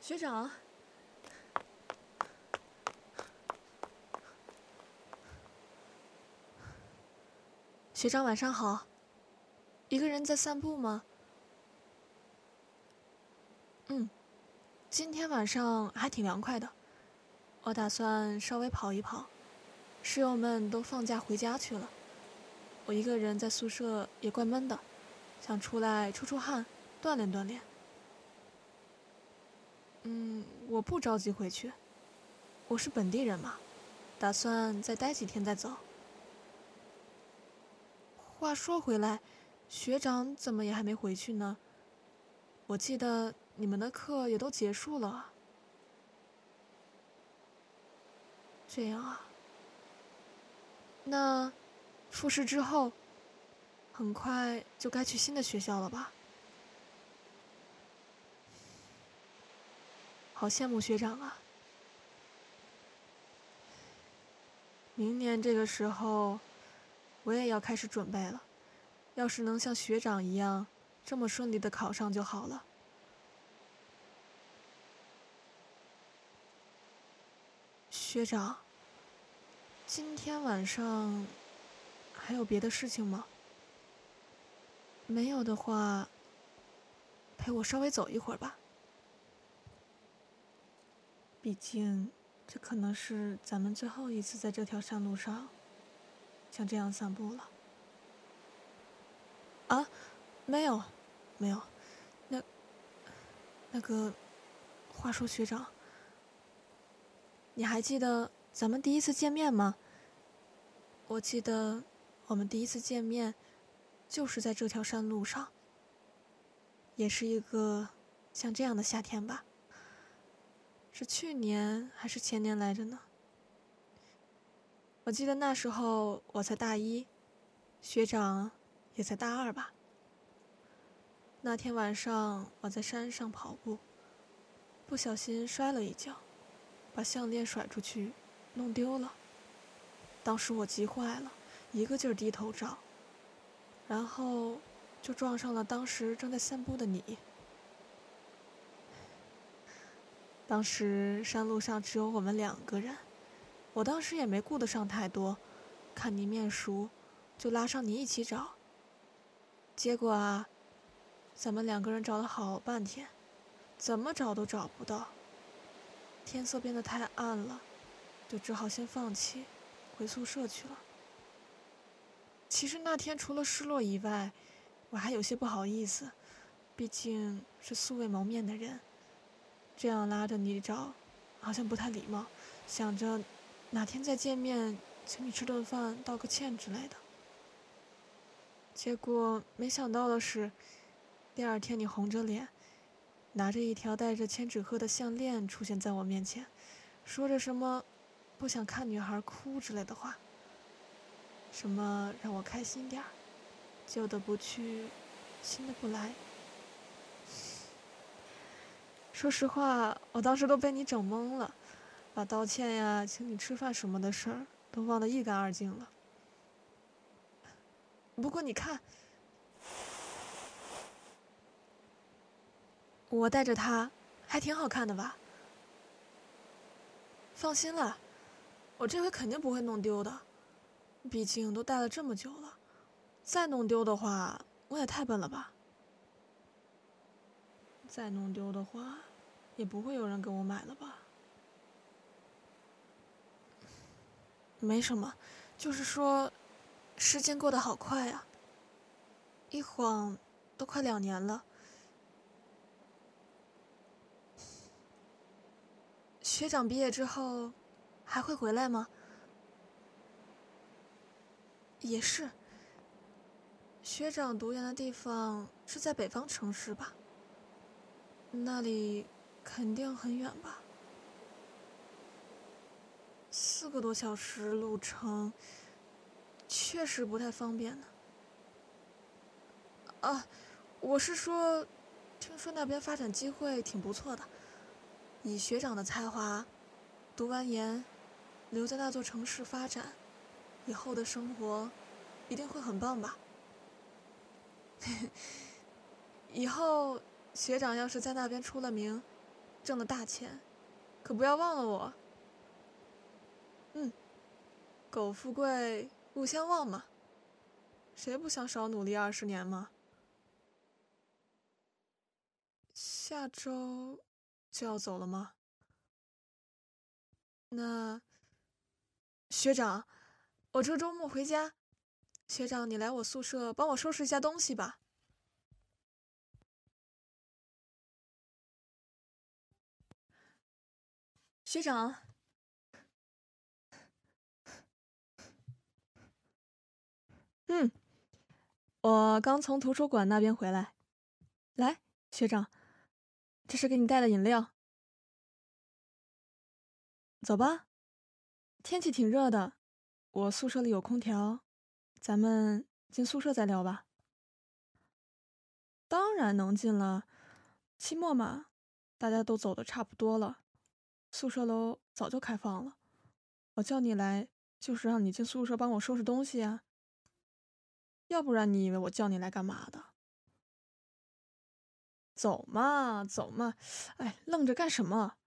学长，学长晚上好。一个人在散步吗？今天晚上还挺凉快的，我打算稍微跑一跑。室友们都放假回家去了，我一个人在宿舍也怪闷的，想出来出出汗，锻炼锻炼。我不着急回去，我是本地人嘛，打算再待几天再走。话说回来，学长怎么也还没回去呢？我记得你们的课也都结束了啊。这样啊，那复试之后，很快就该去新的学校了吧？好羡慕学长啊！明年这个时候，我也要开始准备了。要是能像学长一样这么顺利的考上就好了。学长，今天晚上还有别的事情吗？没有的话，陪我稍微走一会儿吧。毕竟，这可能是咱们最后一次在这条山路上像这样散步了。啊，没有，没有，那那个，话说学长，你还记得咱们第一次见面吗？我记得我们第一次见面就是在这条山路上，也是一个像这样的夏天吧？是去年还是前年来着呢？我记得那时候我才大一，学长也才大二吧。那天晚上我在山上跑步，不小心摔了一跤，把项链甩出去，弄丢了。当时我急坏了，一个劲儿低头找，然后就撞上了当时正在散步的你。当时山路上只有我们两个人，我当时也没顾得上太多，看你面熟，就拉上你一起找。结果啊，咱们两个人找了好半天，怎么找都找不到。天色变得太暗了，就只好先放弃，回宿舍去了。其实那天除了失落以外，我还有些不好意思，毕竟是素未谋面的人，这样拉着你找，好像不太礼貌。想着哪天再见面，请你吃顿饭，道个歉之类的。结果没想到的是，第二天你红着脸，拿着一条带着千纸鹤的项链出现在我面前，说着什么不想看女孩哭之类的话，什么让我开心点儿，旧的不去，新的不来。说实话，我当时都被你整懵了，把道歉呀、请你吃饭什么的事儿都忘得一干二净了。不过你看，我带着它，还挺好看的吧？放心了，我这回肯定不会弄丢的，毕竟都戴了这么久了，再弄丢的话，我也太笨了吧？再弄丢的话，也不会有人给我买了吧？没什么，就是说，时间过得好快啊，一晃都快2年了。学长毕业之后，还会回来吗？也是，学长读研的地方是在北方城市吧？那里肯定很远吧？4个多小时路程，确实不太方便呢。啊，我是说，听说那边发展机会挺不错的。以学长的才华，读完研，留在那座城市发展，以后的生活一定会很棒吧？以后学长要是在那边出了名， 挣的大钱，可不要忘了我。苟富贵，勿相忘嘛。谁不想少努力20年嘛？下周就要走了吗？那学长，我这周末回家，学长你来我宿舍帮我收拾一下东西吧。学长，我刚从图书馆那边回来。来，学长，这是给你带的饮料。走吧，天气挺热的，我宿舍里有空调，咱们进宿舍再聊吧。当然能进了，期末嘛，大家都走的差不多了，宿舍楼早就开放了。我叫你来，就是让你进宿舍帮我收拾东西啊，要不然你以为我叫你来干嘛的？走嘛，走嘛，哎，愣着干什么？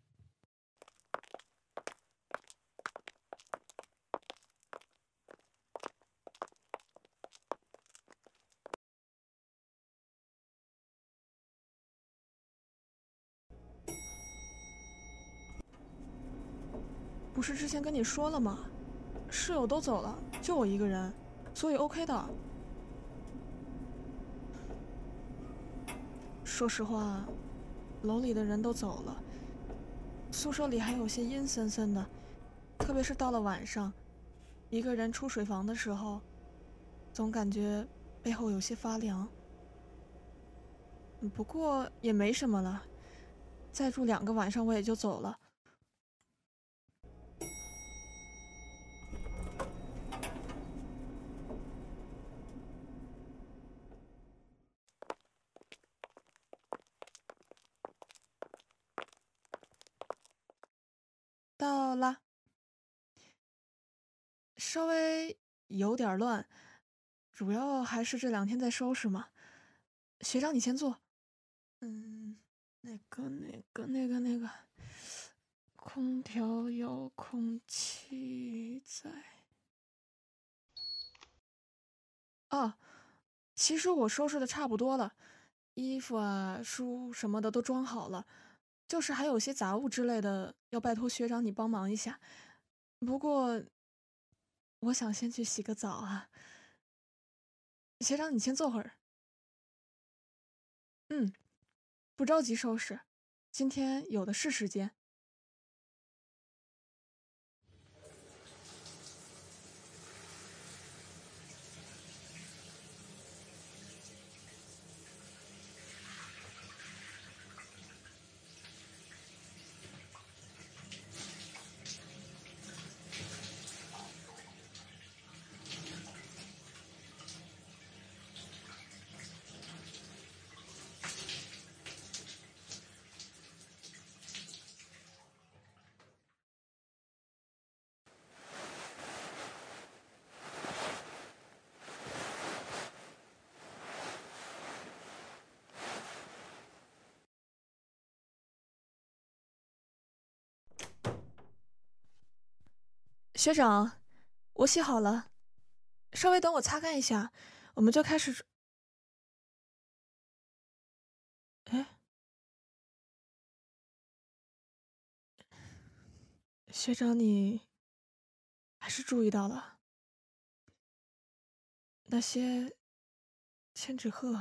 不是之前跟你说了吗？室友都走了，就我一个人，所以 OK 的。说实话，楼里的人都走了，宿舍里还有些阴森森的，特别是到了晚上，一个人出水房的时候，总感觉背后有些发凉。不过也没什么了，再住2个晚上我也就走了。到啦，稍微有点乱，主要还是这2天在收拾嘛。学长，你先坐。那个，空调遥控器在。啊，其实我收拾的差不多了，衣服啊、书什么的都装好了，就是还有些杂物之类的，要拜托学长你帮忙一下。不过，我想先去洗个澡啊。学长，你先坐会儿。嗯，不着急收拾，今天有的是时间。学长，我洗好了，稍微等我擦干一下，我们就开始。哎，学长，你还是注意到了那些千纸鹤。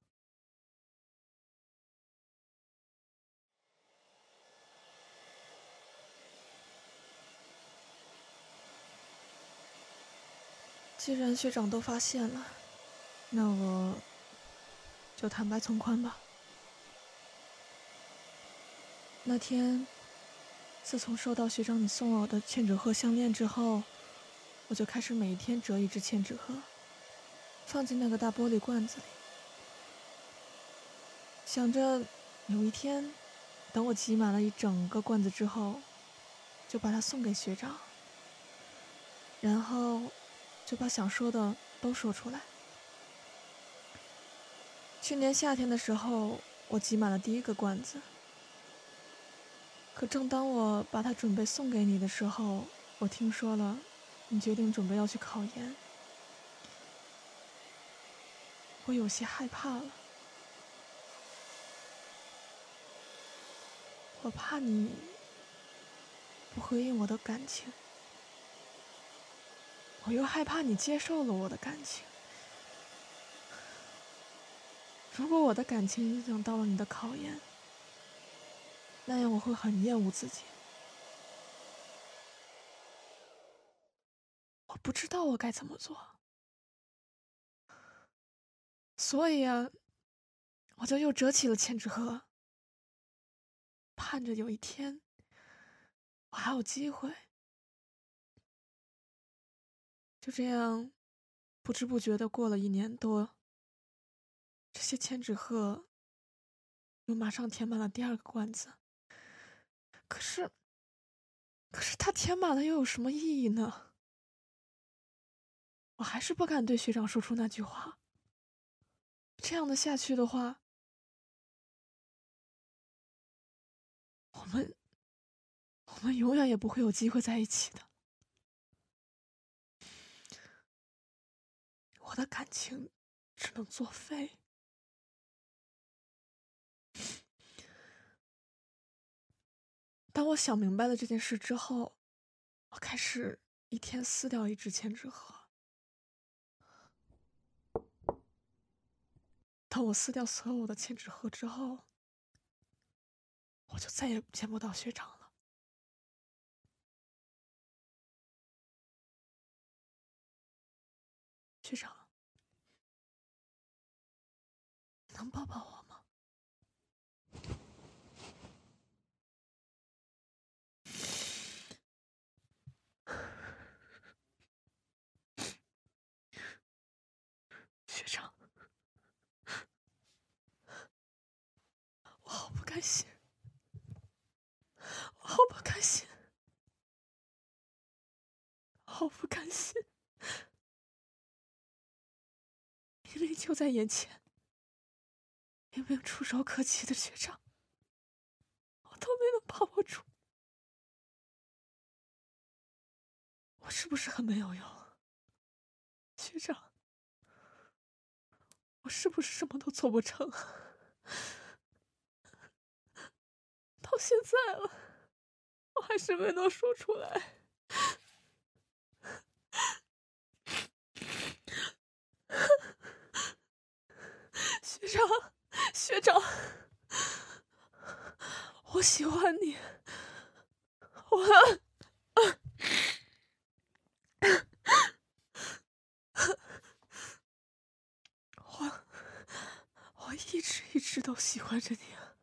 既然学长都发现了，那我就坦白从宽吧。那天，自从收到学长你送我的千纸鹤项链之后，我就开始每一天折一只千纸鹤，放进那个大玻璃罐子里，想着有一天，等我集满了一整个罐子之后，就把它送给学长，然后就把想说的都说出来。去年夏天的时候，我集满了第1个罐子， 可正当我把它准备送给你的时候，我听说了，你决定准备要去考研。我有些害怕了，我怕你不回应我的感情，我又害怕你接受了我的感情。如果我的感情影响到了你的考研，那样我会很厌恶自己。我不知道我该怎么做，所以啊，我就又折起了千纸鹤，盼着有一天我还有机会。就这样，不知不觉的过了1年多，这些千纸鹤又马上填满了第2个罐子。可是，它填满了又有什么意义呢？我还是不敢对学长说出那句话。这样的下去的话，我们永远也不会有机会在一起的。我的感情只能作废。当我想明白了这件事之后，我开始一天撕掉1支千纸鹤。当我撕掉所有的千纸鹤之后，我就再也见不到学长了。学长，能抱抱我吗？学长，我好不开心，我好不开心，好不甘心。明明就在眼前，明明触手可及的学长，我都没能把握住。我是不是很没有用？学长，我是不是什么都做不成？到现在了，我还是没能说出来。学长，学长，我喜欢你，我我一直都喜欢着你啊。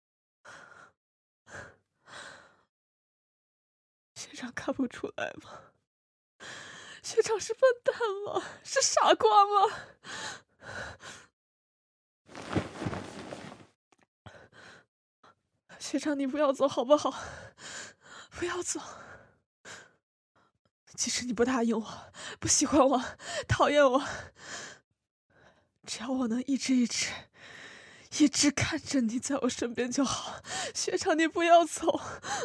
学长看不出来吗？学长是笨蛋吗？是傻瓜吗？学长，你不要走好不好？不要走。即使你不答应我，不喜欢我，讨厌我，只要我能一直看着你在我身边就好。学长，你不要走。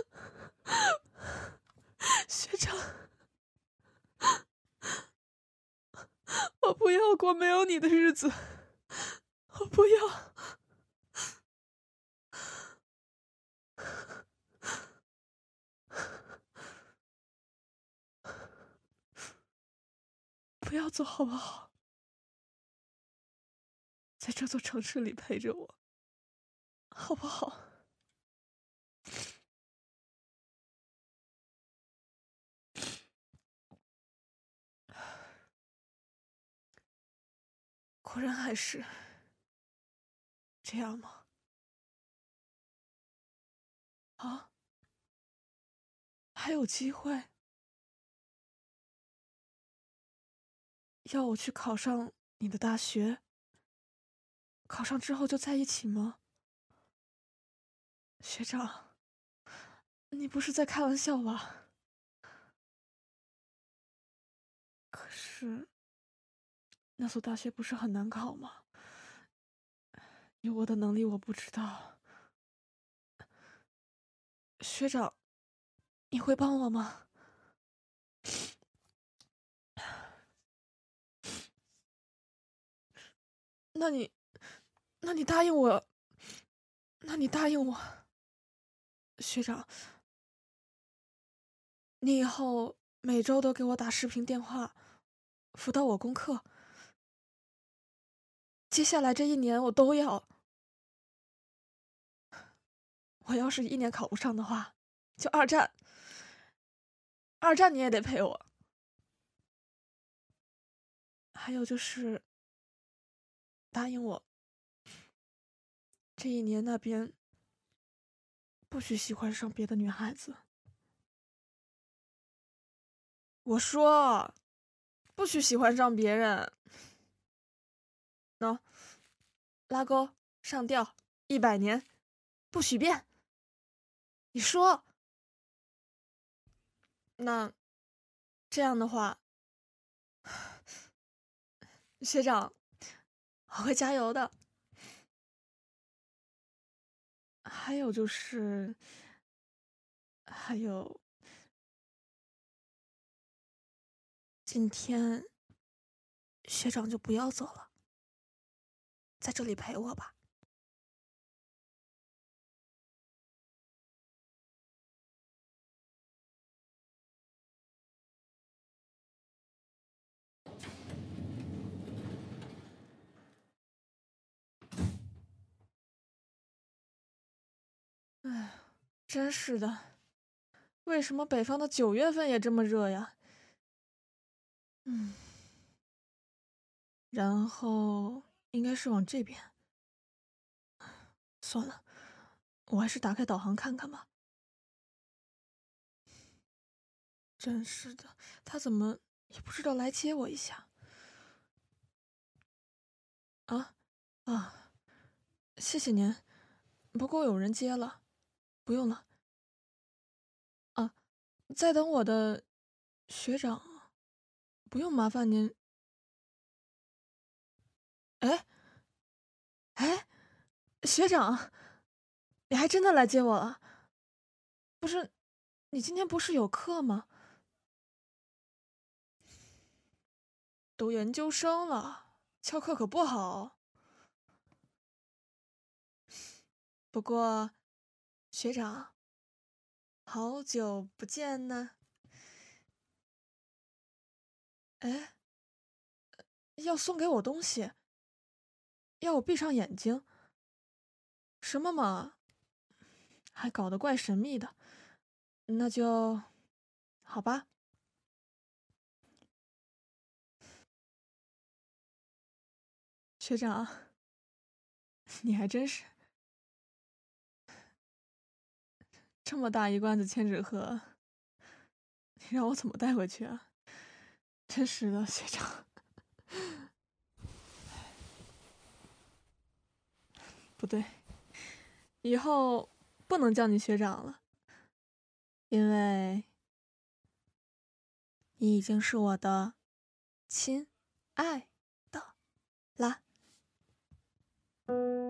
学长，我不要过没有你的日子，我不要。不要走好不好？在这座城市里陪着我，好不好？果然还是这样吗？啊？还有机会？要我去考上你的大学？考上之后就在一起吗？学长，你不是在开玩笑吧？可是那所大学不是很难考吗？以我的能力，我不知道。 学长，你会帮我吗？那你，那你答应我，那你答应我，学长，你以后每周都给我打视频电话，辅导我功课。接下来这一年我都要。我要是一年考不上的话，就二战。二战你也得陪我。还有就是，答应我，这一年那边不许喜欢上别的女孩子。我说，不许喜欢上别人。喏，拉钩，上吊，100年，不许变。你说，那这样的话，学长，我会加油的。还有就是，还有今天学长就不要走了，在这里陪我吧。唉，真是的，为什么北方的9月份也这么热呀？然后应该是往这边。算了，我还是打开导航看看吧。真是的，他怎么也不知道来接我一下？啊啊，谢谢您，不过有人接了，不用了。啊，在等我的学长，不用麻烦您。哎哎，学长，你还真的来接我了？不是，你今天不是有课吗？读研究生了，翘课可不好。不过，学长，好久不见呢。哎，要送给我东西，要我闭上眼睛？什么嘛，还搞得怪神秘的。那就，好吧。学长，你还真是这么大一罐子千纸鹤，你让我怎么带回去啊？真是的，学长。不对，以后不能叫你学长了，因为你已经是我的亲爱的啦。